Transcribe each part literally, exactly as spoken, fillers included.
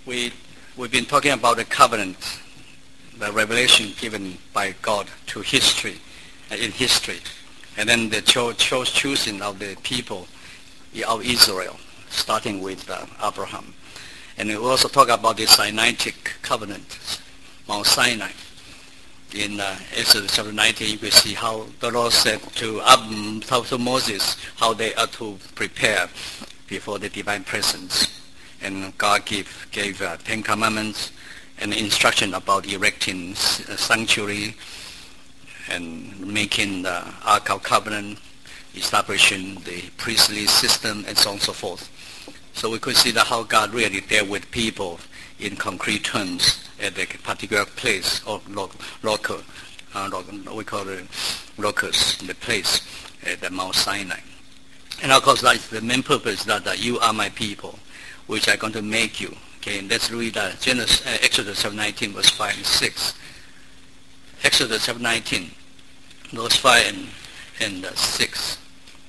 we, we've been talking about the covenant, the revelation given by God to history, uh, in history, and then the cho- cho- choosing of the people of Israel, starting with uh, Abraham. And we also talk about the Sinaitic covenant, Mount Sinai. In uh, Exodus chapter nineteen, you can see how the Lord said to, um, to Moses how they are to prepare before the divine presence. And God gave, gave uh, Ten Commandments and instruction about erecting a sanctuary and making the Ark of Covenant, establishing the priestly system, and so on and so forth. So we could see that how God really dealt with people in concrete terms at a particular place or lo- local, uh, lo- we call it locus, the place at the Mount Sinai. And of course, that's the main purpose that uh, you are my people, which I'm going to make you. Okay, and let's read uh, Genesis, uh, Exodus chapter nineteen, verse five and six. Exodus chapter nineteen, verse five and, and uh, six.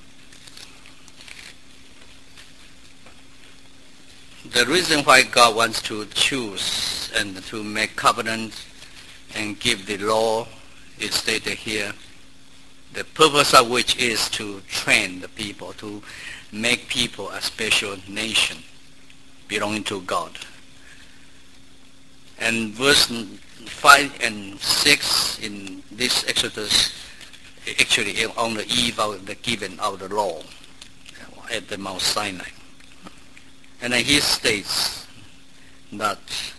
The reason why God wants to choose and to make covenant and give the law is stated here. The purpose of which is to train the people, to make people a special nation belonging to God. And verse five and six in this Exodus, actually on the eve of the giving of the law at the Mount Sinai. And then he states that,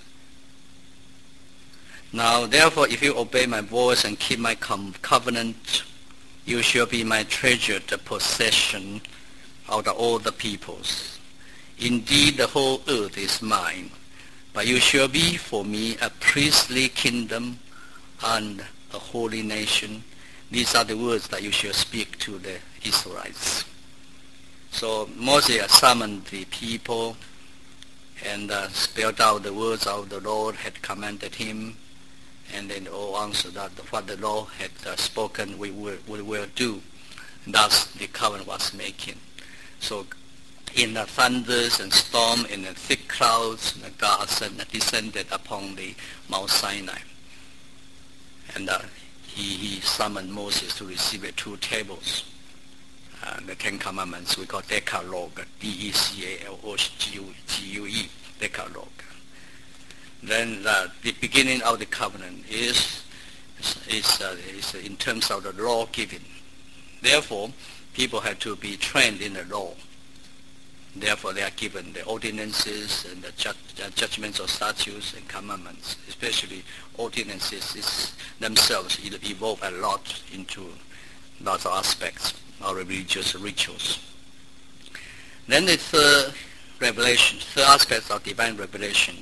now therefore if you obey my voice and keep my com- covenant, you shall be my treasured possession out of all the peoples. Indeed the whole earth is mine, but you shall be for me a priestly kingdom and a holy nation. These are the words that you shall speak to the Israelites. So Moses summoned the people and uh, spelled out the words of the Lord had commanded him, and then all answered that what the Lord had uh, spoken we will, we will do. And thus the covenant was making. So in the thunders and storm, in the thick clouds, God descended upon the Mount Sinai. And uh, he, he summoned Moses to receive the two tables. Uh, the Ten Commandments, we call Decalogue, D E C A L O G U E, Decalogue. Then uh, the beginning of the covenant is, is, uh, is in terms of the law giving. Therefore, people have to be trained in the law. Therefore, they are given the ordinances and the ju- uh, judgments or statutes and commandments. Especially ordinances is themselves evolve a lot into lots of aspects or religious rituals. Then the third revelation, third aspect of divine revelation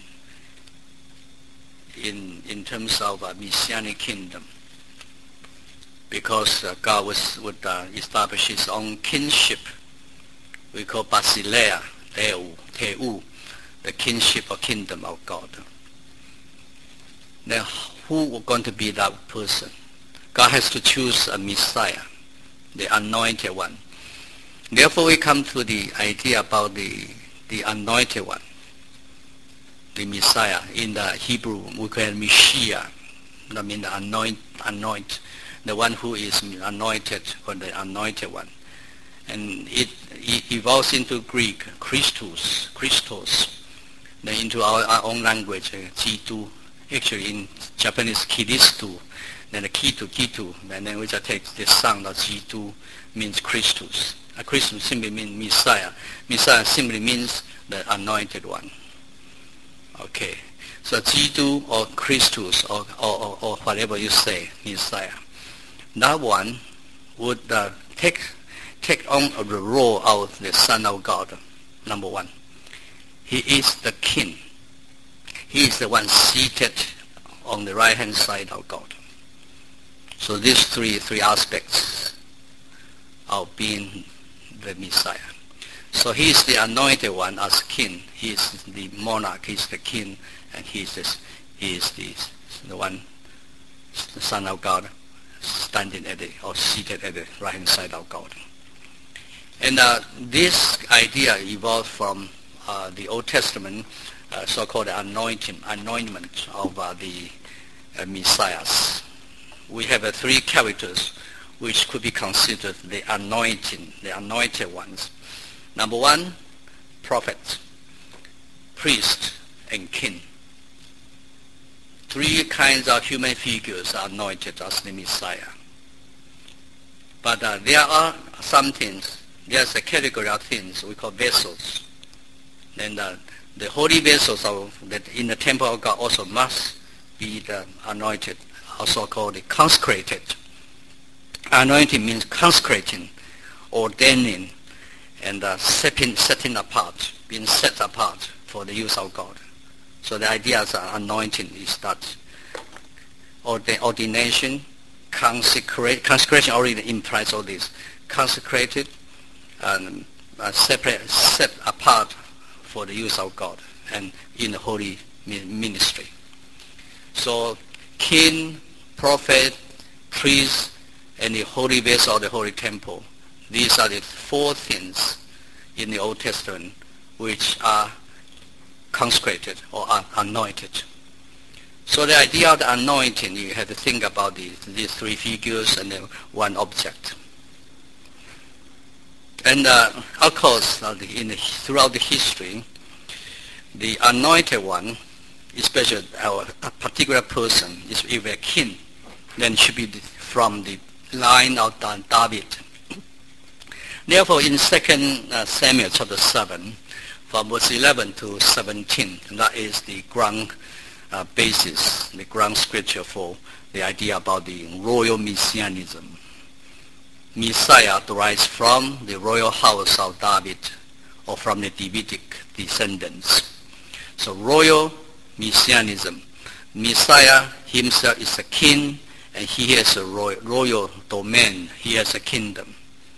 in in terms of a messianic kingdom, because uh, God was, would uh, establish his own kingship. We call Basileia, Deu, Teu, the kingship or kingdom of God. Now, who was going to be that person? God has to choose a Messiah, the anointed one. Therefore we come to the idea about the, the anointed one, the Messiah. In the Hebrew we call it Mashiach, that means the anoint, anoint, the one who is anointed or the anointed one. And it, it evolves into Greek, Christos, Christos, then into our, our own language, uh, Jitu, actually in Japanese, Kiristu, then the Kitu, Kitu, and then we just take the sound of Jitu, means Christus. A Christus simply means Messiah. Messiah simply means the anointed one. Okay, so Jitu or Christus or, or, or, or whatever you say, Messiah. That one would uh, take take on the role of the Son of God, number one. He is the King. He is the one seated on the right-hand side of God. So these three three aspects of being the Messiah. So he is the anointed one as king. He is the monarch. He is the king, and he is the, he is the, the one, the Son of God, standing at the or seated at the right-hand side of God. And uh, this idea evolved from uh, the Old Testament uh, so-called anointing, anointment of uh, the uh, Messiahs. We have uh, three characters which could be considered the anointing, the anointed ones. Number one, prophet, priest, and king. Three kinds of human figures are anointed as the Messiah. But uh, there are some things, there's a category of things we call vessels. And uh, the holy vessels of, that in the temple of God also must be the anointed, also called the consecrated. Anointing means consecrating, ordaining, and uh, setting, setting apart, being set apart for the use of God. So the idea of anointing is that ordination, consecrate, consecration already implies all this. Consecrated and uh, separate, set apart for the use of God and in the holy ministry. So king, prophet, priest, and the holy vessel of the holy temple. These are the four things in the Old Testament which are consecrated or are anointed. So the idea of the anointing, you have to think about these, these three figures and then one object. And uh, of course, uh, in the, throughout the history, the anointed one, especially our, a particular person, is if a king, then should be from the line of David. Therefore, in Second Samuel chapter seven, from verse eleven to seventeen, that is the ground uh, basis, the ground scripture for the idea about the royal messianism. Messiah derives from the royal house of David or from the Davidic descendants. So royal messianism. Messiah himself is a king and he has a royal, royal domain. He has a kingdom.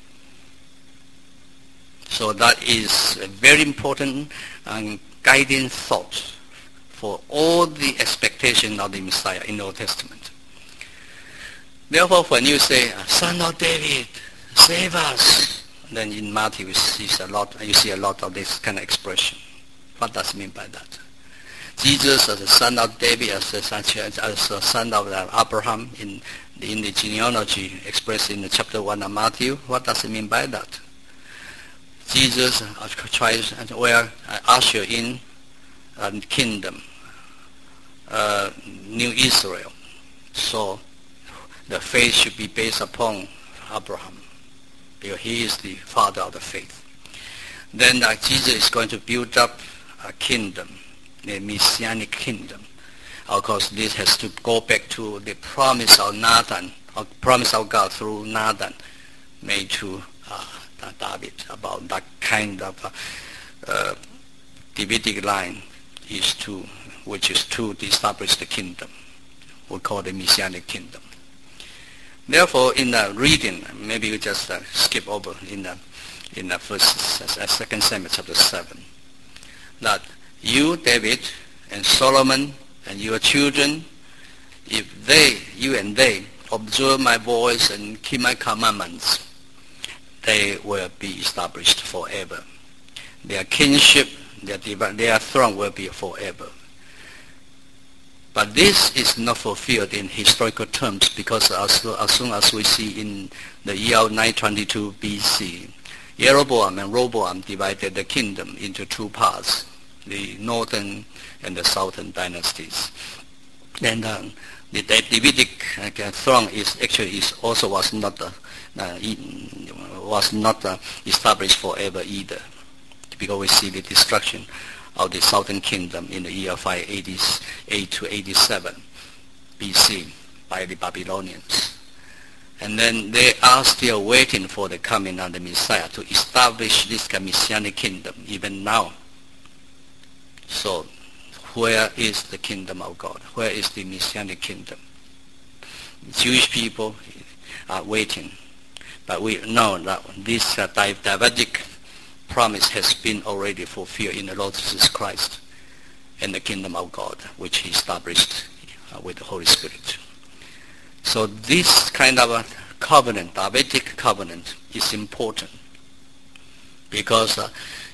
So that is a very important and guiding thought for all the expectation of the Messiah in the Old Testament. Therefore, when you say, "Son of David, save us," then in Matthew you see a lot. You see a lot of this kind of expression. What does it mean by that? Jesus as a son of David, as a, as a son of Abraham in the, in the genealogy expressed in the chapter one of Matthew. What does it mean by that? Jesus tries to well, usher in a kingdom, uh, New Israel. So the faith should be based upon Abraham, because he is the father of the faith. Then uh, Jesus is going to build up a kingdom, the Messianic kingdom. Of course, this has to go back to the promise of Nathan, or promise of God through Nathan, made to uh, David about that kind of uh, uh, Davidic line is to, which is to establish the kingdom. We call the Messianic kingdom. Therefore, in the reading, maybe we just uh, skip over in the in the first, uh, Second Samuel chapter seven, that you, David, and Solomon, and your children, if they, you and they, observe my voice and keep my commandments, they will be established forever. Their kingship, their, their throne will be forever. But this is not fulfilled in historical terms, because as, as soon as we see in the year nine twenty-two B C, Jeroboam and Rehoboam divided the kingdom into two parts, the northern and the southern dynasties. And uh, the, the Davidic uh, throne is actually is also was not uh, uh, was not uh, established forever either, because we see the destruction of the southern kingdom in the year five eighty-eight to eighty-seven B C by the Babylonians. And then they are still waiting for the coming of the Messiah to establish this Messianic kingdom even now. So where is the kingdom of God? Where is the Messianic kingdom? Jewish people are waiting. But we know that this uh, Davidic promise has been already fulfilled in the Lord Jesus Christ and the kingdom of God, which he established uh, with the Holy Spirit. So this kind of a covenant, Davidic covenant, is important, because uh,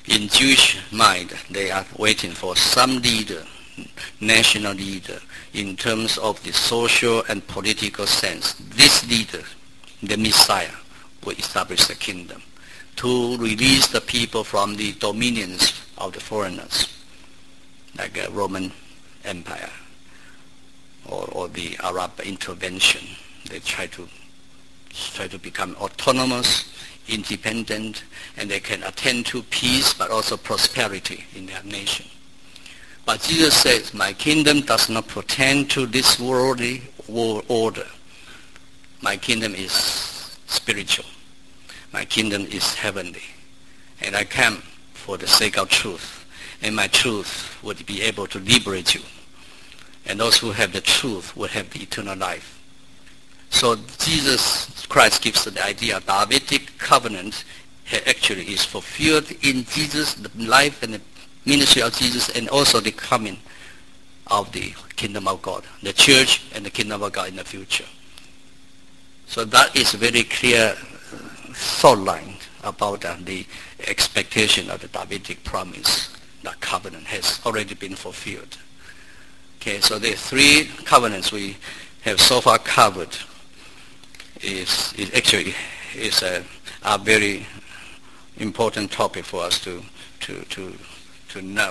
in Jewish mind, they are waiting for some leader, national leader, in terms of the social and political sense. This leader, the Messiah, will establish the kingdom to release the people from the dominions of the foreigners, like a Roman Empire or, or the Arab intervention. They try to try to become autonomous, independent, and they can attend to peace but also prosperity in their nation. But Jesus says, my kingdom does not pertain to this worldly world order. My kingdom is spiritual. My kingdom is heavenly. And I came for the sake of truth. And my truth would be able to liberate you. And those who have the truth will have the eternal life. So Jesus Christ gives the idea of Davidic covenant actually is fulfilled in Jesus, the life and the ministry of Jesus, and also the coming of the kingdom of God, the church and the kingdom of God in the future. So that is a very clear thought line about uh, the expectation of the Davidic promise. That covenant has already been fulfilled. Okay, so the three covenants we have so far covered is, is actually is a, a very important topic for us to to to to know.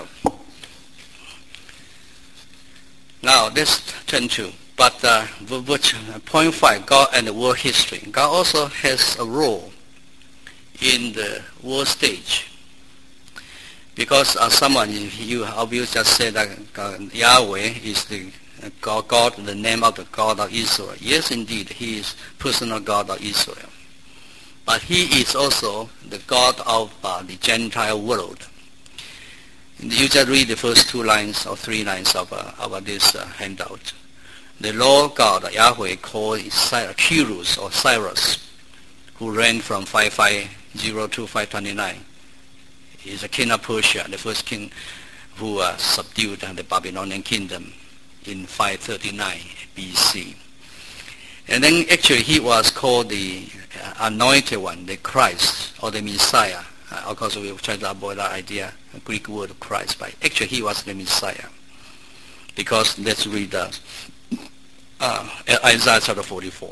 Now let's turn to but uh, which point five, God and the world history. God also has a role in the world stage, because uh, someone you obviously just said that God, Yahweh is the God, God, the name of the God of Israel. Yes, indeed, He is personal God of Israel. But He is also the God of uh, the Gentile world. You just read the first two lines or three lines of, uh, of this uh, handout. The Lord God, Yahweh, called Cyrus or Cyrus, who reigned from five fifty to five twenty-nine. He is the king of Persia, the first king who uh, subdued uh, the Babylonian kingdom in five thirty-nine B C. And then actually he was called the uh, anointed one, the Christ or the Messiah. Uh, of course we will try to avoid that idea, the Greek word of Christ, but actually he was the Messiah. Because let's read uh, uh, Isaiah chapter forty-four.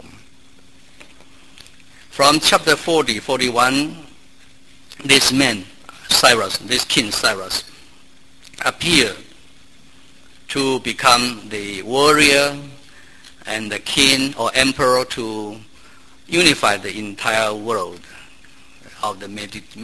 From chapter forty, forty-one, this man, Cyrus, this king Cyrus, appeared to become the warrior and the king or emperor to unify the entire world of the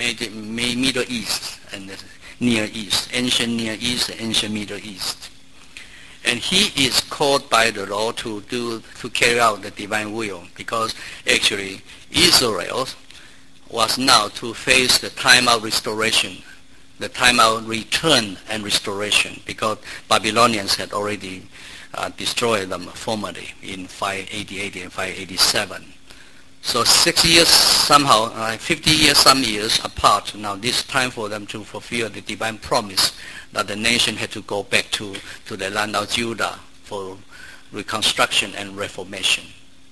Middle East and the Near East, ancient Near East and ancient Middle East. And he is called by the Lord to do to carry out the divine will, because actually Israel was now to face the time of restoration, the time of return and restoration, because Babylonians had already uh, destroyed them formerly in five eighty-eight and five eighty-seven. So six years somehow, uh, fifty years, some years apart, now this time for them to fulfill the divine promise that the nation had to go back to, to the land of Judah for reconstruction and reformation.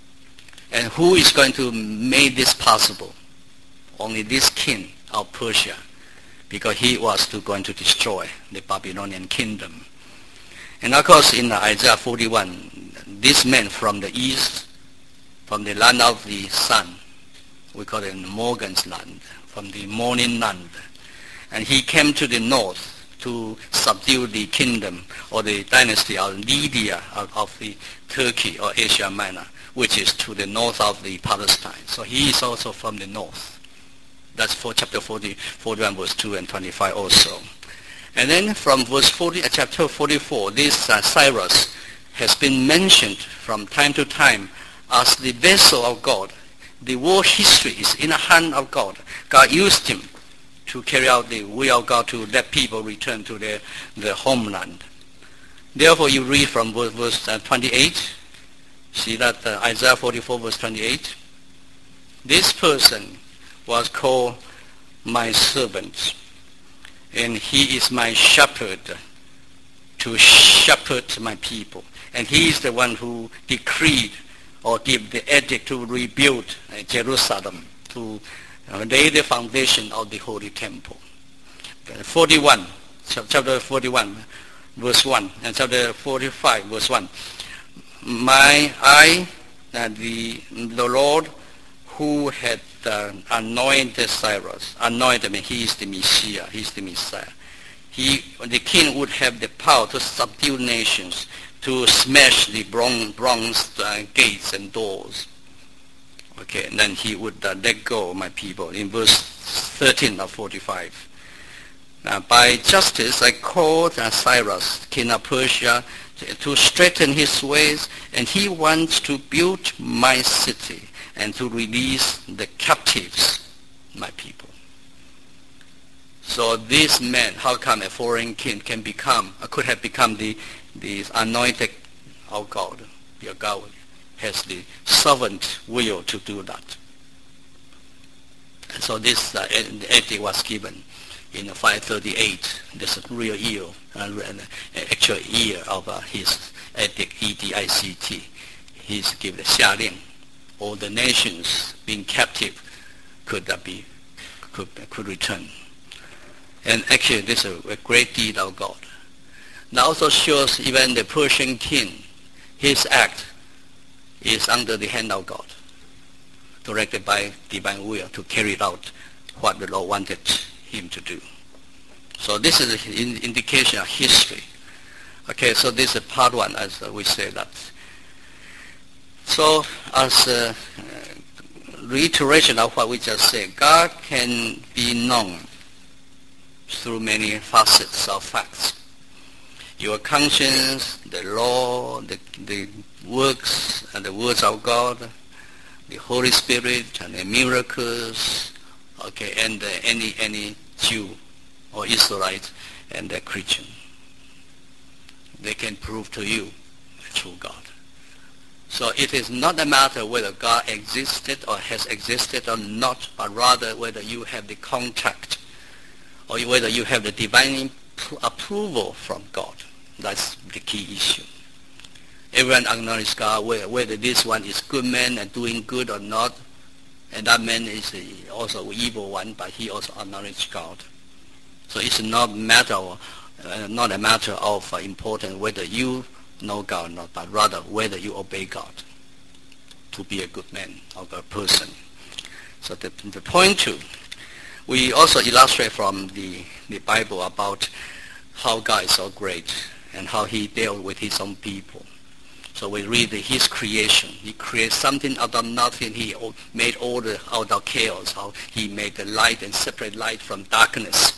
And who is going to make this possible? Only this king of Persia, because he was to going to destroy the Babylonian kingdom. And of course in Isaiah forty-one, this man from the east, from the land of the sun, we call it Morgan's land, from the morning land, and he came to the north to subdue the kingdom or the dynasty of Lydia of, of the Turkey or Asia Minor, which is to the north of the Palestine. So he is also from the north. That's for chapter forty, forty-one, verse two and twenty-five also. And then from verse forty, uh, chapter forty-four, this uh, Cyrus has been mentioned from time to time as the vessel of God. The world history is in the hand of God. God used him to carry out the will of God to let people return to their, their homeland. Therefore you read from verse, verse uh, twenty-eight, see that uh, Isaiah forty-four verse twenty-eight, this person was called my servant, and he is my shepherd to shepherd my people. And he is the one who decreed or give the edict to rebuild uh, Jerusalem, to uh, lay the foundation of the Holy Temple. Okay, forty-one, chapter forty-one, verse one, and chapter forty-five, verse one. My I, uh, the the Lord, who had uh, anointed Cyrus, anointed me. He is the Messiah. He is the Messiah. He, the king, would have the power to subdue nations, to smash the bronze, bronze uh, gates and doors. Okay, and then he would uh, let go of my people. In verse thirteen of forty-five. Now, by justice I called uh, Cyrus, king of Persia, to, to straighten his ways, and he wants to build my city and to release the captives, my people. So this man, how come a foreign king can become, uh, could have become the, the anointed of God? Your God has the sovereign will to do that. And so this uh, edict was given in five thirty-eight. This is real year, uh, actual year of uh, his edict, E D I C T. He's given Xia Liang. All the nations being captive could uh, be could could return. And actually, this is a great deed of God. Now also shows even the Persian king, his act is under the hand of God, directed by divine will to carry out what the Lord wanted him to do. So this is an indication of history. Okay, so this is part one, as we say that. So as a reiteration of what we just said, God can be known through many facets of facts. Your conscience, the law, the, the works and the words of God, the Holy Spirit and the miracles, okay, and uh, any any Jew or Israelite and the Christian. They can prove to you the true God. So it is not a matter whether God existed or has existed or not, but rather whether you have the contact or whether you have the divine approval from God. That's the key issue. Everyone acknowledges God, whether this one is good man and doing good or not, and that man is also an evil one, but he also acknowledges God. So it's not matter, uh, not a matter of uh, importance whether you know God or not, but rather whether you obey God to be a good man or a person. So the, the point two, we also illustrate from the, the Bible about how God is so great and how he dealt with his own people. So we read his creation. He created something out of nothing. He made order out of chaos. How he made the light and separate light from darkness.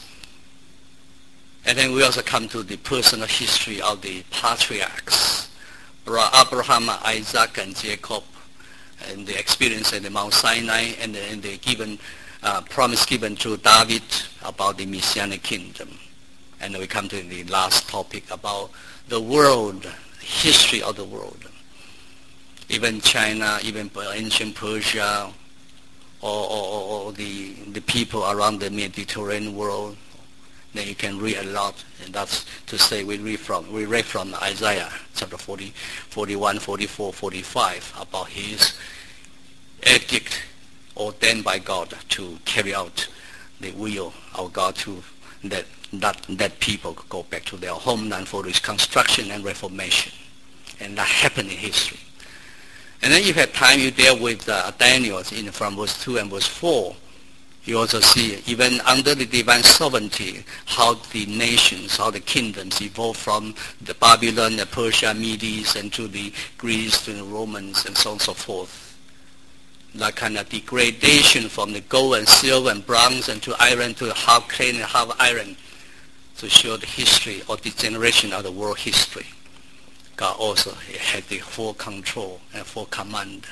And then we also come to the personal history of the patriarchs, Abraham, Isaac, and Jacob, and the experience at the Mount Sinai, and the, and the given uh, promise given to David about the Messianic kingdom. And we come to the last topic about the world, history of the world. Even China, even ancient Persia, or, or, or the, the people around the Mediterranean world. Then you can read a lot, and that's to say we read from we read from Isaiah chapter forty, forty-one, forty-four, forty-five about his edict ordained by God to carry out the will of God to that that that people go back to their homeland for reconstruction and reformation, and that happened in history. And then you have time you deal with uh, Daniel in from verse two and verse four. You also see, even under the divine sovereignty, how the nations, how the kingdoms evolved from the Babylon, the Persia, Medes, and to the Greece, to the Romans, and so on and so forth. That kind of degradation from the gold and silver and bronze and to iron to half clay and half iron to show the history or degeneration of the world history. God also had the full control and full command.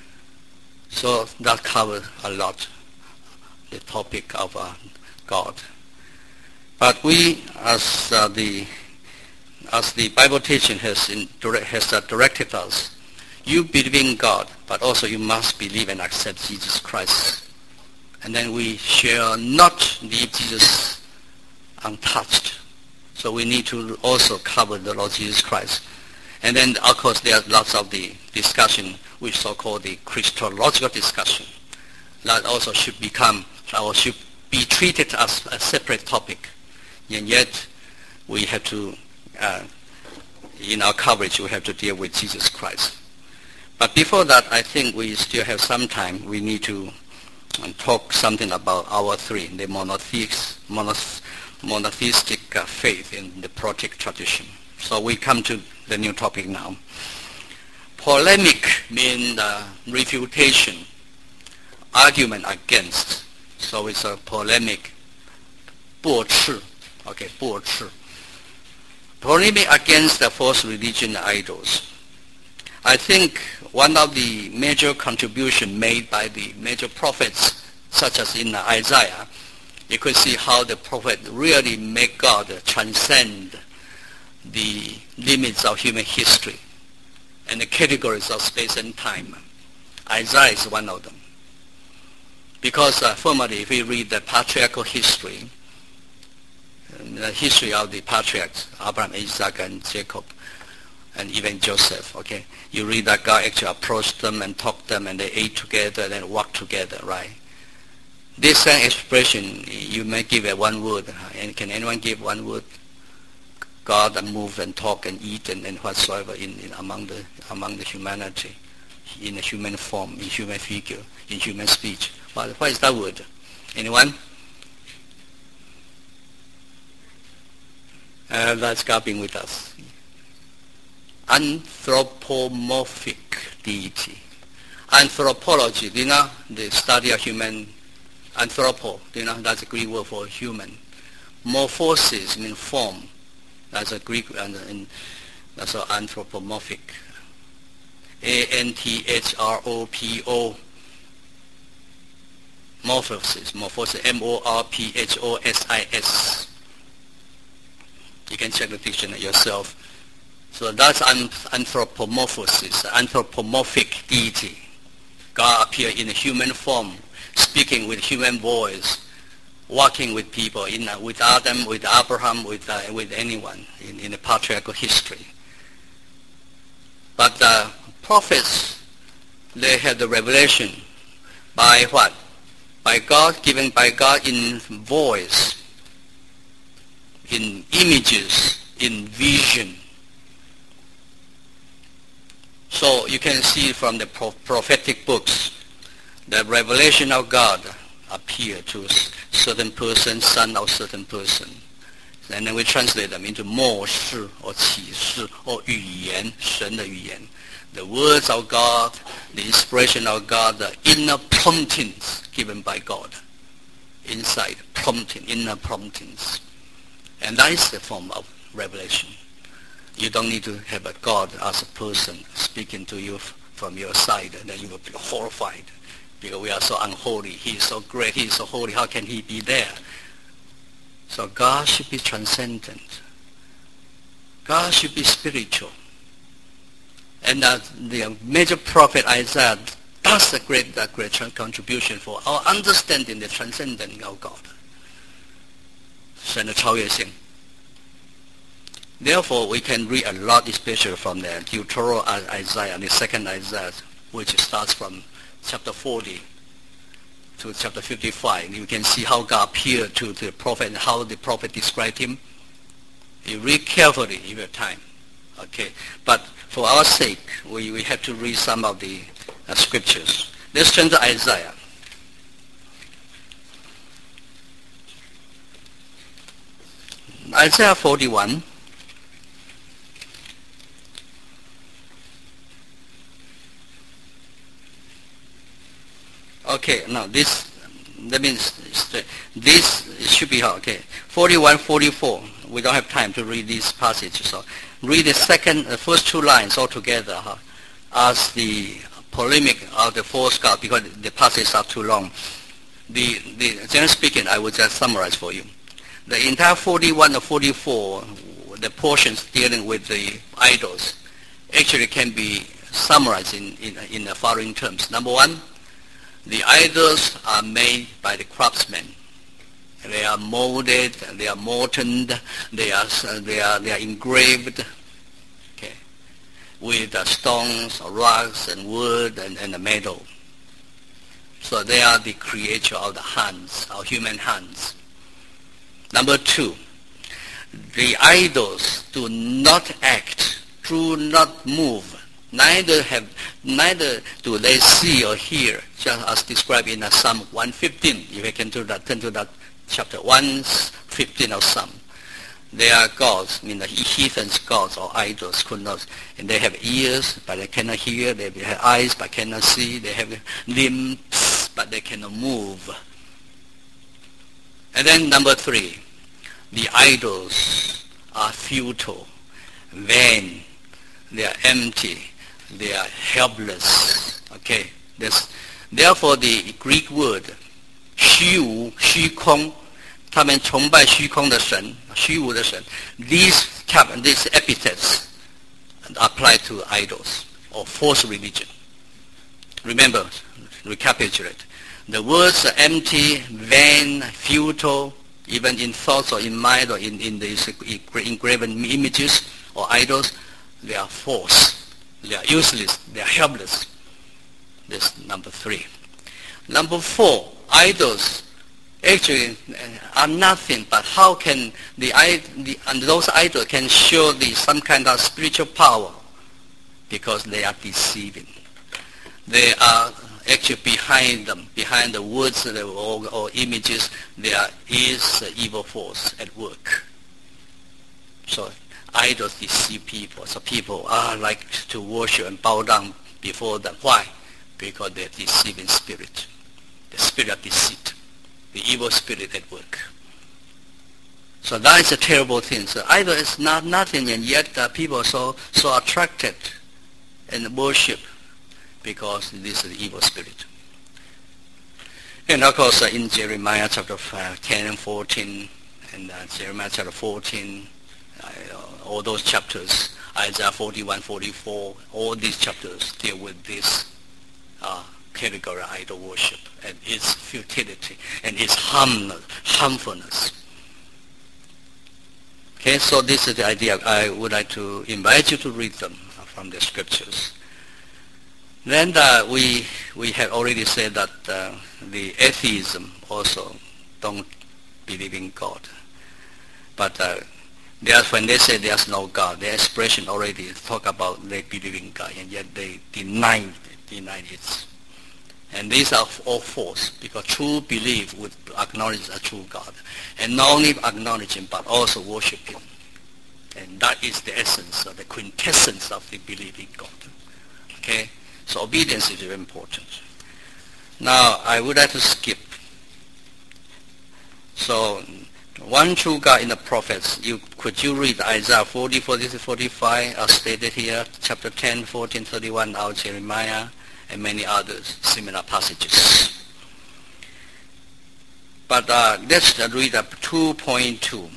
So that covers a lot the topic of uh, God. But we, as uh, the as the Bible teaching has in, direct, has uh, directed us, you believe in God, but also you must believe and accept Jesus Christ. And then we shall not leave Jesus untouched. So we need to also cover the Lord Jesus Christ. And then, of course, there are lots of the discussion, which so-called the Christological discussion, that also should become or should be treated as a separate topic. And yet we have to, uh, in our coverage, we have to deal with Jesus Christ. But before that, I think we still have some time. We need to um, talk something about our three, the monotheist, monoth- monotheistic uh, faith in the Protic tradition. So we come to the new topic now. Polemic means uh, refutation, argument against. So it's a polemic. 驳斥, okay, 驳斥. Polemic against the false religion idols. I think one of the major contributions made by the major prophets, such as in Isaiah, you could see how the prophet really make God transcend the limits of human history and the categories of space and time. Isaiah is one of them. Because uh, formerly, if we read the patriarchal history, the history of the patriarchs, Abraham, Isaac, and Jacob, and even Joseph, okay? You read that God actually approached them and talked to them, and they ate together and then walked together, right? This same expression, you may give it one word. And can anyone give one word? God and move and talk and eat and, and whatsoever in, in among the among the humanity, in a human form, in human figure, in human speech. What, what is that word? Anyone? Uh, that's God being with us. Anthropomorphic deity. Anthropology, do you know, the study of human, anthropo, do you know, that's a Greek word for human. Morphosis means form. That's a Greek, and, and that's a anthropomorphic. A N T H R O P O. Morphosis, morphosis, M O R P H O S I S. You can check the dictionary yourself. So that's anthropomorphosis, anthropomorphic deity. God appeared in a human form, speaking with human voice, walking with people, in, uh, with Adam, with Abraham, with uh, with anyone in, in the patriarchal history. But the prophets, they had the revelation by what? By God, given by God in voice, in images, in vision. So you can see from the pro- prophetic books, the revelation of God appeared to certain person, son of certain person. And then we translate them into 默示 or 启示 or 语言, 神的语言. The words of God, the inspiration of God, the inner promptings given by God. Inside, prompting, inner promptings. And that is the form of revelation. You don't need to have a God as a person speaking to you f- from your side, and then you will be horrified because we are so unholy. He is so great. He is so holy. How can he be there? So God should be transcendent. God should be spiritual. And uh, the major prophet Isaiah does a great, a great contribution for our understanding the transcendence of God. 神的超越性. Therefore, we can read a lot, especially from the Deuteronomy Isaiah, the second Isaiah, which starts from chapter forty to chapter fifty-five. You can see how God appeared to the prophet and how the prophet described him. You read carefully in your time. Okay, but for our sake, we, we have to read some of the uh, scriptures. Let's turn to Isaiah. Isaiah forty-one. Okay, now this, that means this should be, okay, forty-one, forty-four. We don't have time to read this passage, so read the second, the first two lines all together huh, as the polemic of the false God, because the passages are too long. The, the generally speaking, I will just summarize for you. The entire forty-one or forty-four, the portions dealing with the idols, actually can be summarized in, in, in the following terms. Number one, the idols are made by the craftsmen. They are molded, they are molten, they are they are they are engraved, okay, with uh, stones, or rocks, and wood, and, and the metal. So they are the creature of the hands, of human hands. Number two, the idols do not act, do not move, neither have, neither do they see or hear, just as described in uh, Psalm one fifteen. If you can do that, turn to that chapter one fifteen of Psalm. They are gods, I mean the heathens gods or idols could not, and they have ears but they cannot hear, they have eyes but cannot see, they have limbs but they cannot move. And then number three, the idols are futile, vain, they are empty, they are helpless. Okay, This, therefore the Greek word 虚无虚空，他们崇拜虚空的神，虚无的神。These cap these epithets apply to idols or false religion. Remember, recapitulate. The words are empty, vain, futile, even in thoughts or in mind or in, in these engraven images or idols, they are false, they are useless, they are helpless. This is number three. Number four, idols actually are nothing, but how can the, the and those idols can show the some kind of spiritual power? Because they are deceiving. They are actually behind them, behind the words or, or images, there is an evil force at work. So idols deceive people. So people are like to worship and bow down before them. Why? Because they're deceiving spirit. The spirit of deceit. The evil spirit at work. So that is a terrible thing. So idol is not nothing, and yet uh, people are so, so attracted and worship because this is the evil spirit. And of course uh, in Jeremiah chapter five, ten and fourteen, and uh, Jeremiah chapter fourteen, uh, all those chapters, Isaiah forty-one, forty-four, all these chapters deal with this uh, category of idol worship and its futility and its harm, harmfulness. Okay, so this is the idea. I would like to invite you to read them from the scriptures. Then uh, we we have already said that uh, the atheism also don't believe in God. But uh, there's, when they say there's no God, their expression already talk about they believe in God, and yet they deny deny it. And these are all false, because true belief would acknowledge a true God, and not only acknowledge Him but also worship Him. And that is the essence, or the quintessence of the belief in God. Okay. So obedience is very important. Now, I would like to skip. So, one true God in the prophets. You, could you read Isaiah forty, forty-three, forty-five, as stated here, chapter ten, fourteen, thirty-one, out Jeremiah, and many others, similar passages. But uh, let's read up two point two.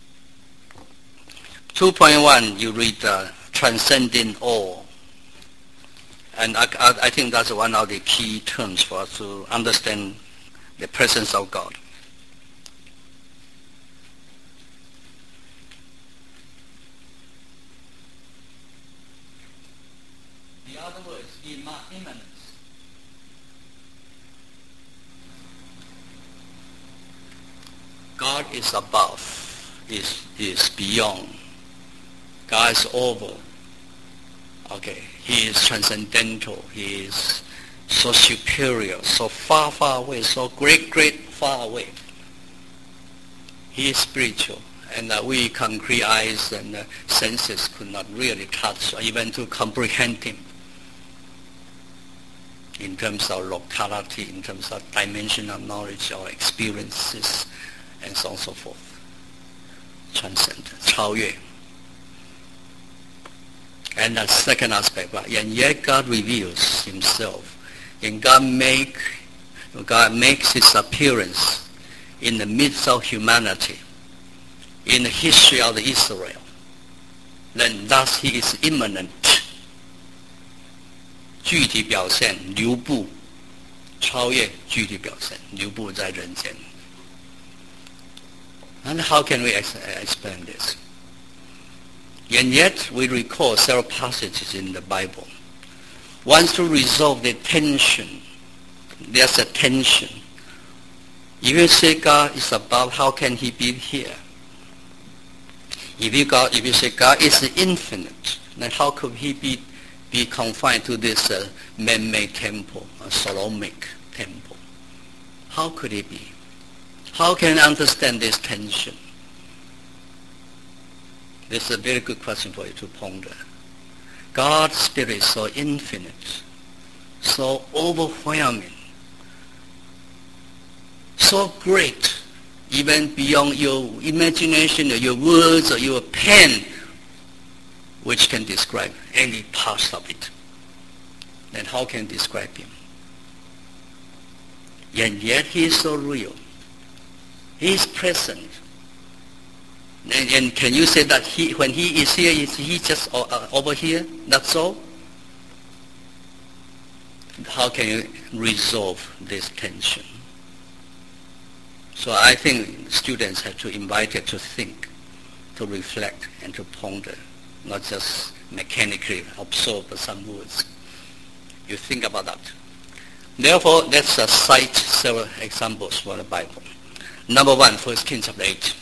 two point one, you read uh, transcending all. And I, I, I think that's one of the key terms for us to understand the presence of God. The other word is immanence. God is above, is, is beyond. God is over. Okay, He is transcendental. He is so superior, so far, far away, so great, great, far away. He is spiritual, and uh, we concrete eyes and uh, senses could not really touch or even to comprehend Him in terms of locality, in terms of dimension of knowledge or experiences, and so on and so forth. Transcend, 超越. And the second aspect, and yet God reveals Himself, and God make God makes His appearance in the midst of humanity, in the history of Israel. Then thus He is immanent. 具体表现流布，超越具体表现流布在人间。And how can we ex explain this? And yet we recall several passages in the Bible. Once to resolve the tension, there's a tension. If you say God is above, how can He be here? If you, God, if you say God is infinite, then how could he be, be confined to this uh, man-made temple, a Solomonic temple? How could he be? How can I understand this tension? This is a very good question for you to ponder. God's Spirit is so infinite, so overwhelming, so great, even beyond your imagination or your words or your pen, which can describe any part of it. Then how can you describe him? And yet he is so real. He is present. And, and can you say that he, when he is here, is he just uh, over here? That's all? How can you resolve this tension? So I think students have to invite it to think, to reflect, and to ponder, not just mechanically absorb some words. You think about that. Therefore, let's uh, cite several examples from the Bible. Number one, First Kings chapter eight.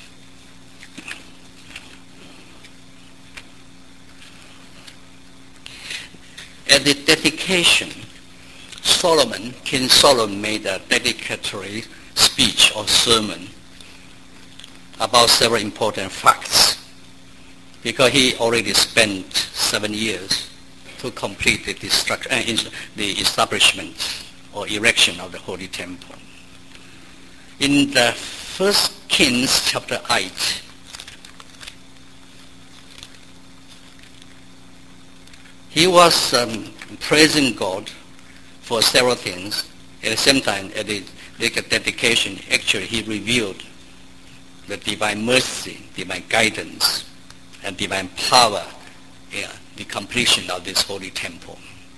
At the dedication, Solomon, King Solomon made a dedicatory speech or sermon about several important facts, because he already spent seven years to complete the, destruction, uh, the establishment or erection of the Holy Temple. In the First Kings chapter eight, he was um, praising God for several things. At the same time, at the, the dedication, actually he revealed the divine mercy, divine guidance, and divine power, yeah, the completion of this holy temple.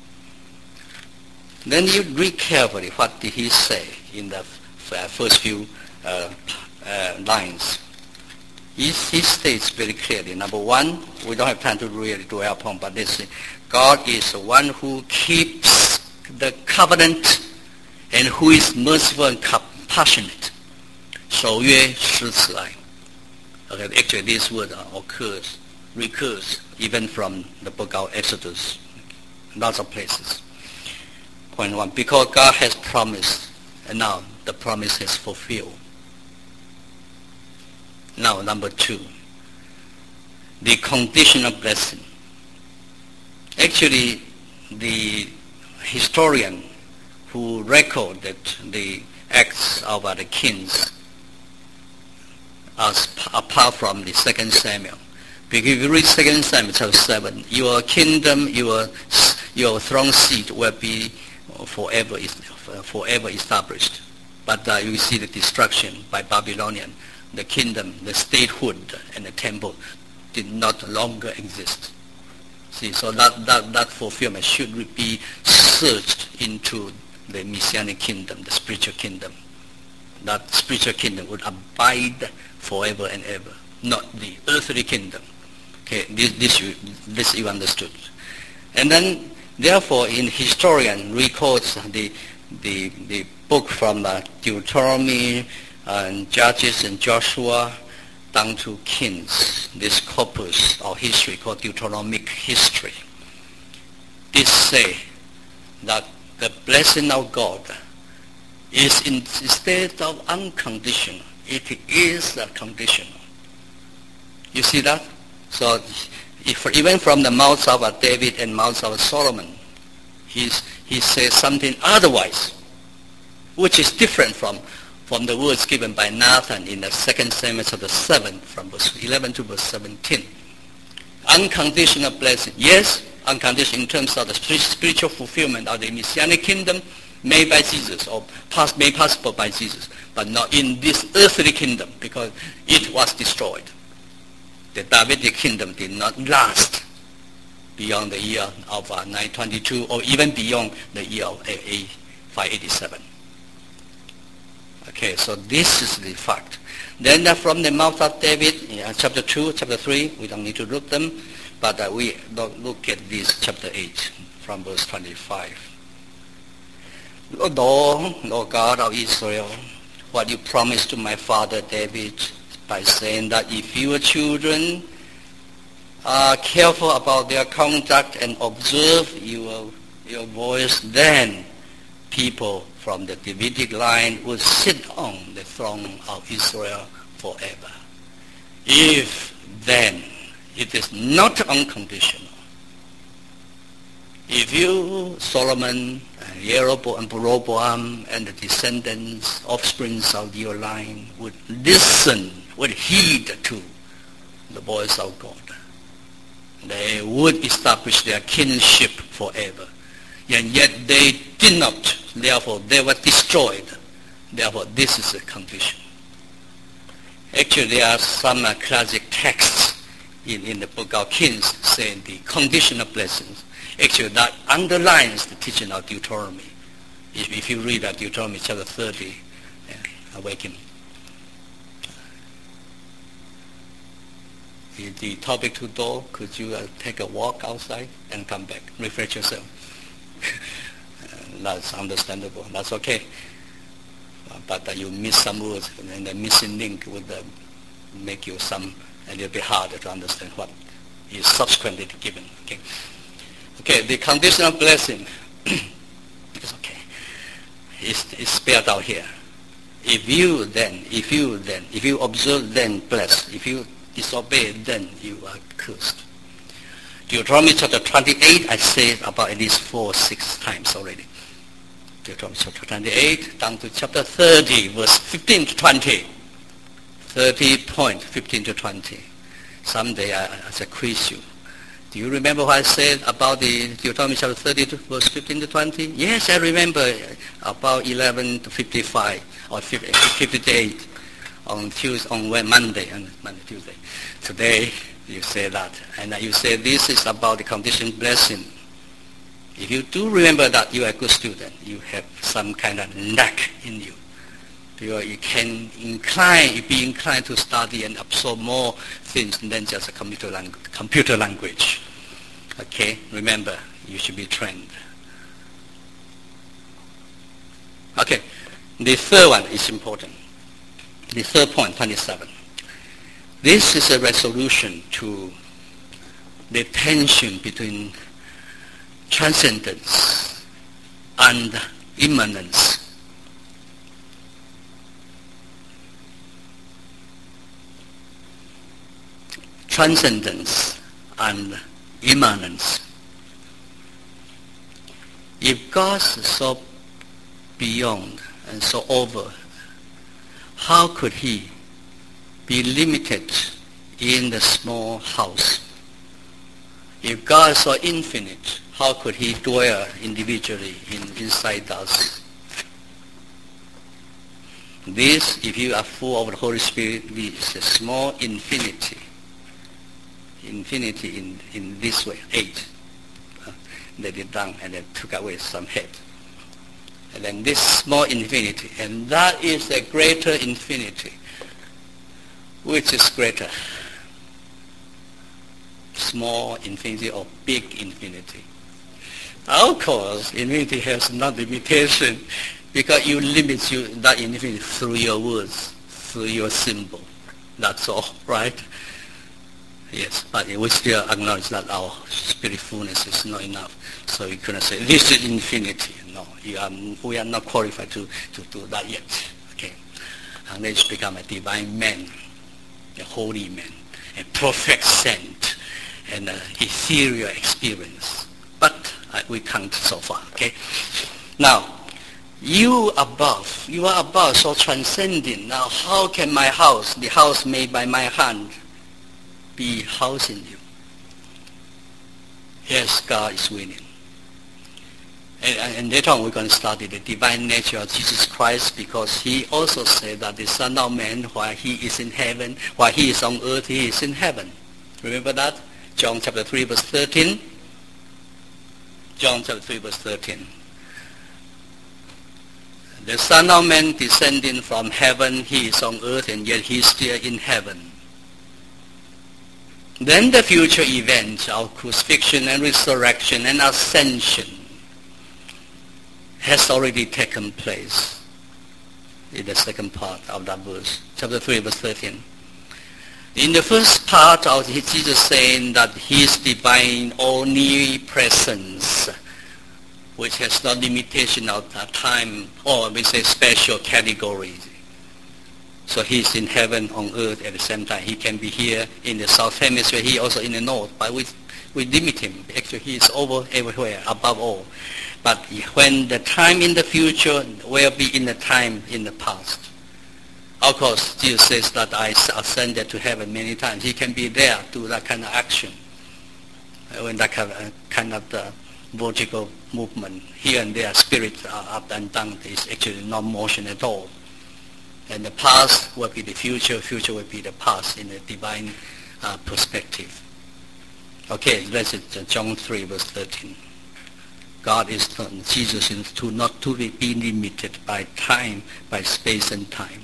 Then you read carefully what did he say in the f- first few uh, uh, lines. He, he states very clearly, number one, we don't have time to really dwell upon, but this, God is the one who keeps the covenant and who is merciful and compassionate. 守约施慈爱. Okay, actually this word occurs, recurs even from the book of Exodus, lots of places. Point one, because God has promised, and now the promise is fulfilled. Now, number two, the conditional blessing. Actually, the historian who recorded the acts of uh, the kings, as apart from the Second Samuel, because if you read Second Samuel chapter seven, your kingdom, your your throne seat will be forever forever established. But uh, you see the destruction by Babylonian. The kingdom, the statehood, and the temple did not longer exist. See, so that, that, that fulfillment should be searched into the Messianic kingdom, the spiritual kingdom. That spiritual kingdom would abide forever and ever, not the earthly kingdom. Okay, this, this, you, this you understood. And then, therefore, in historian records the, the, the book from uh, Deuteronomy, and Judges and Joshua down to Kings, this corpus of history called Deuteronomic history. This say that the blessing of God is in, instead of unconditional, it is conditional. You see that? So if, even from the mouth of David and mouth of Solomon, he's, he says something otherwise, which is different from from the words given by Nathan in the second Samuel chapter seven, from verse eleven to verse seventeen. Unconditional blessing. Yes, unconditional in terms of the spiritual fulfillment of the Messianic kingdom made by Jesus, or made possible by Jesus, but not in this earthly kingdom, because it was destroyed. The Davidic kingdom did not last beyond the year of uh, nine twenty-two, or even beyond the year of five eighty-seven. Okay, so this is the fact. Then uh, from the mouth of David, yeah, chapter two, chapter three, we don't need to look them, but uh, we don't look at this chapter eight, from verse twenty-five. Lord, Lord God of Israel, what you promised to my father David by saying that if your children are careful about their conduct and observe your, your voice, then people from the Davidic line will sit on the throne of Israel forever. If then it is not unconditional, if you, Solomon, and Jeroboam, and Jeroboam, and the descendants, offsprings of your line, would listen, would heed to the voice of God, they would establish their kinship forever. And yet they did not. Therefore, they were destroyed. Therefore, this is a condition. Actually, there are some uh, classic texts in, in the book of Kings saying the conditional blessings. Actually, that underlines the teaching of Deuteronomy. If, if you read uh, Deuteronomy chapter thirty, uh, awaken. The, the topic to door, could you uh, take a walk outside and come back, refresh yourself? uh, that's understandable. That's okay. Uh, but uh, you miss some words, and the missing link would uh, make you some a little bit harder to understand what is subsequently given. Okay. Okay. The conditional blessing is okay. It's, it's spelled out here. If you then, if you then, if you observe, then bless. If you disobey, then you are cursed. Deuteronomy chapter twenty-eight, I said about at least four, six times already. Deuteronomy chapter twenty-eight, down to chapter thirty, verse fifteen to twenty. thirty point fifteen to twenty. Someday I, I shall quiz you. Do you remember what I said about the Deuteronomy chapter thirty, verse fifteen to twenty? Yes, I remember about eleven to fifty-five or fifty-eight on Tuesday, on Monday, and Monday, Tuesday. Today, you say that, and you say this is about the conditioned blessing. If you do remember that, you are a good student. You have some kind of knack in you. You, are, you can incline, you be inclined to study and absorb more things than just a computer language. Computer language. Okay, remember, you should be trained. Okay, the third one is important. The third point, twenty-seven. This is a resolution to the tension between transcendence and immanence. Transcendence and immanence. If God is so beyond and so over, how could he be limited in the small house? If God is so infinite, how could he dwell individually in, inside us? This, if you are full of the Holy Spirit, is a small infinity. Infinity in, in this way, eight. Uh, they did down and then took away some head. And then this small infinity, and that is a greater infinity. Which is greater? Small infinity or big infinity? Of course, infinity has no limitation because you limit you, that infinity through your words, through your symbol. That's all, right? Yes, but we still acknowledge that our spirit fullness is not enough. So you cannot say, this is infinity. No, you are, we are not qualified to, to do that yet. Okay, unless you become a divine man, a holy man, a perfect saint, and an ethereal experience. But uh, we can't so far, okay? Now, you above, you are above, so transcending. Now, how can my house, the house made by my hand, be housing you? Yes, God is willing. And, and later on we're going to study the divine nature of Jesus Christ, because he also said that the Son of Man, while he is in heaven, while he is on earth, he is in heaven. Remember that? John chapter three verse thirteen. John chapter three verse thirteen. The Son of Man descending from heaven, he is on earth, and yet he is still in heaven. Then the future events of crucifixion and resurrection and ascension has already taken place in the second part of that verse, chapter three, verse thirteen. In the first part of Jesus saying that his divine omnipresence, which has no limitation of time, or we say special categories. So he's in heaven, on earth at the same time. He can be here in the south hemisphere, he also in the north, but we, we limit him. Actually, he is over everywhere, above all. But when the time in the future will be in the time in the past. Of course, Jesus says that I ascended to heaven many times. He can be there to do that kind of action. When that kind of, kind of the vertical movement, here and there, spirits are up and down. It's actually not motion at all. And the past will be the future, future will be the past in a divine uh, perspective. Okay, let's uh, John three verse thirteen. God is, Jesus is to not to be limited by time, by space and time.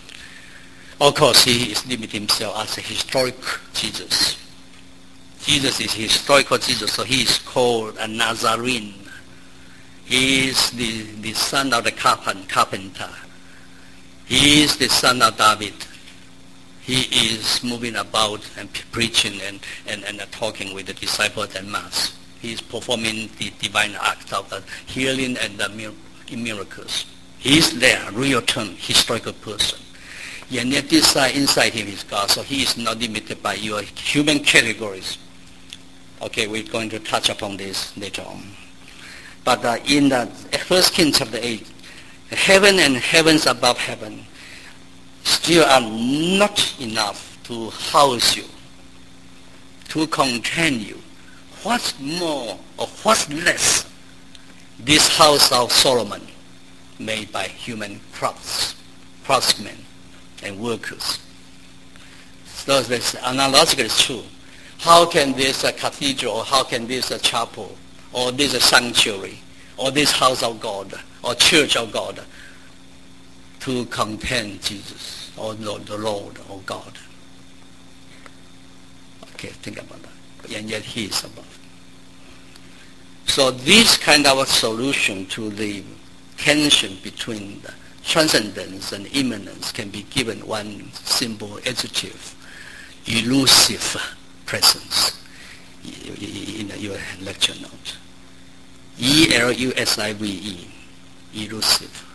Of course, he is limiting himself as a historic Jesus. Jesus is historical Jesus, so he is called a Nazarene. He is the, the son of the carpenter. He is the son of David. He is moving about and preaching and, and, and talking with the disciples and mass. He is performing the divine acts of the healing and the miracles. He is there, real term, historical person. And yet this side, inside him is God, so he is not limited by your human categories. Okay, we're going to touch upon this later on. But uh, in the First Kings chapter eight, heaven and heavens above heaven still are not enough to house you, to contain you. What's more or what's less? This house of Solomon, made by human crafts, craftsmen and workers. So this analogically is true. How can this uh, cathedral, or how can this uh, chapel, or this uh, sanctuary, or this house of God, or church of God, to contain Jesus, or Lord, the Lord, or God? Okay, think about that. And yet he is above. So this kind of a solution to the tension between the transcendence and immanence can be given one simple adjective: elusive presence, in your lecture note. E L U S I V E, elusive.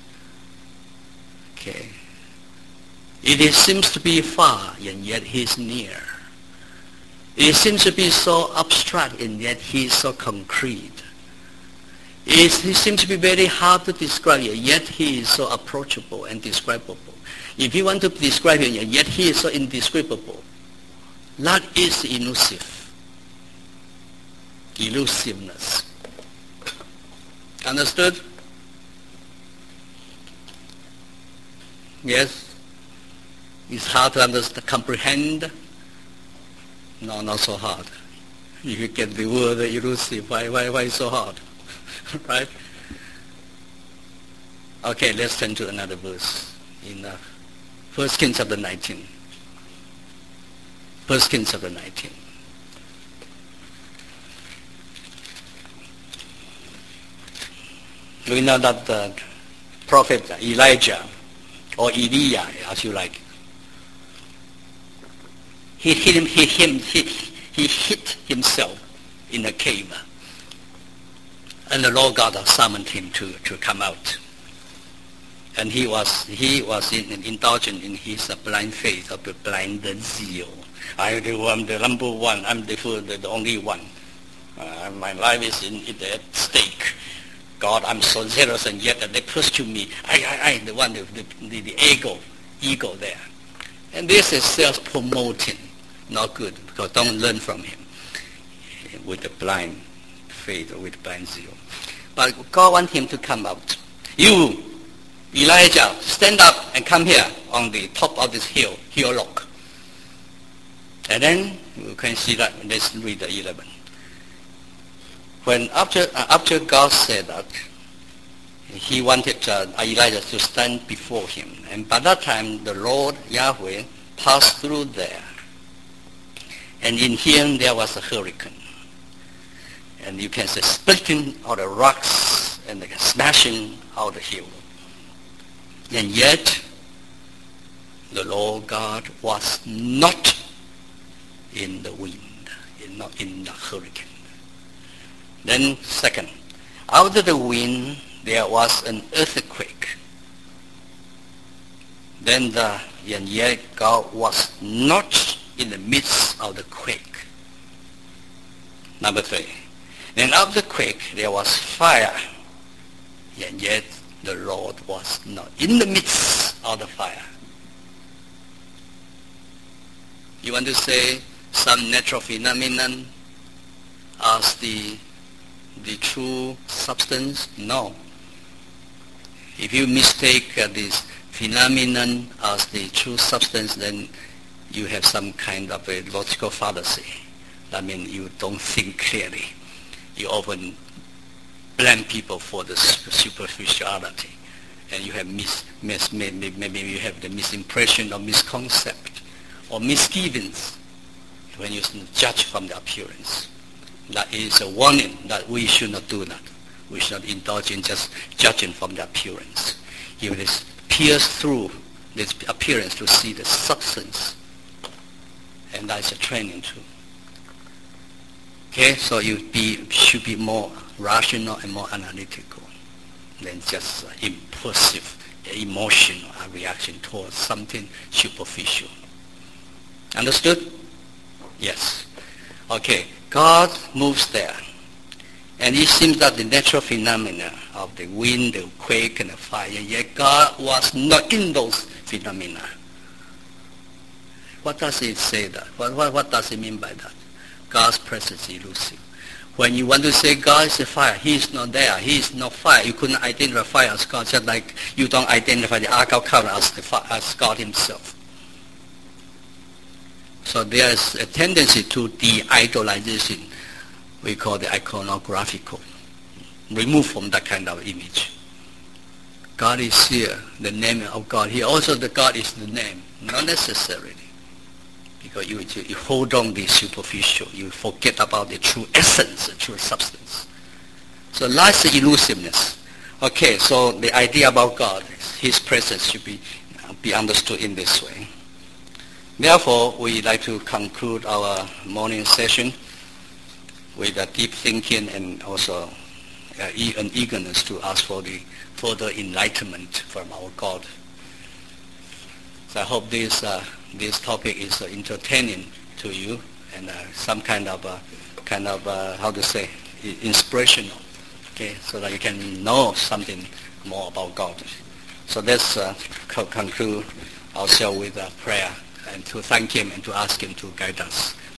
Okay. It is, seems to be far, and yet he is near. It seems to be so abstract, and yet he is so concrete. It, it seems to be very hard to describe, and yet he is so approachable and describable. If you want to describe him, and yet he is so indescribable, that is elusive. Elusiveness. Understood? Yes? It's hard to understand, comprehend. No, not so hard. If you get the word elusive, why, why, why so hard? Right? Okay, let's turn to another verse in uh, First Kings chapter nineteen. First Kings chapter nineteen. We know that the prophet Elijah, or Elijah, as you like, he hid, him, he, him, he, he hid himself in a cave. And the Lord God summoned him to, to come out. And he was he was in, in, indulgent in his uh, blind faith, or blind zeal. I am the number one, I'm the, the, the only one. Uh, my life is in, in at stake. God, I'm so zealous, and yet they persecute me. I, I, I, the one, the, the, the ego, ego there. And this is self-promoting, not good, because don't learn from him with the blind faith or with blind zeal. But God wants him to come out. You, Elijah, stand up and come here on the top of this hill, hill rock. And then you can see that. Let's read the eleven. When after uh, after God said that, he wanted uh, Elijah to stand before him, and by that time the Lord Yahweh passed through there, and in him there was a hurricane, and you can say splitting of the rocks and the smashing of the hill. And yet the Lord God was not in the wind, not in the hurricane. Then second, out of the wind there was an earthquake. Then the, and yet God was not in the midst of the quake. Number three, then out of the quake there was fire, and yet the Lord was not in the midst of the fire. You want to say some natural phenomenon as the the true substance? No. If you mistake uh, this phenomenon as the true substance, then you have some kind of a logical fallacy. That means you don't think clearly. You often blame people for the superficiality, and you have mis, mis, maybe, maybe you have the misimpression or misconcept or misgivings when you judge from the appearance. That is a warning that we should not do that. We should not indulge in just judging from the appearance. You must pierce through this appearance to see the substance, and that's a training too. Okay, so you be, should be more rational and more analytical than just uh, impulsive, emotional reaction towards something superficial. Understood? Yes. Okay, God moves there. And it seems that the natural phenomena of the wind, the quake, and the fire, yet God was not in those phenomena. What does it say that? What, what, what does it mean by that? God's presence is elusive. When you want to say God is a fire, He is not there. He is not fire. You couldn't identify fire as God, just like you don't identify the Ark of Covenant as, the fire, as God Himself. So there is a tendency to de-idolization. We call the iconographical. Remove from that kind of image. God is here, the name of God here. Also the God is the name, not necessarily. Because you, you hold on the superficial, you forget about the true essence, the true substance. So that's the elusiveness. Okay, so the idea about God, His presence should be, be understood in this way. Therefore, we like to conclude our morning session with a deep thinking and also uh, an eagerness to ask for the further enlightenment from our God. So I hope this uh, this topic is uh, entertaining to you and uh, some kind of uh, kind of uh, how to say inspirational. Okay, so that you can know something more about God. So let's uh, co- conclude ourselves with a prayer and to thank Him and to ask Him to guide us.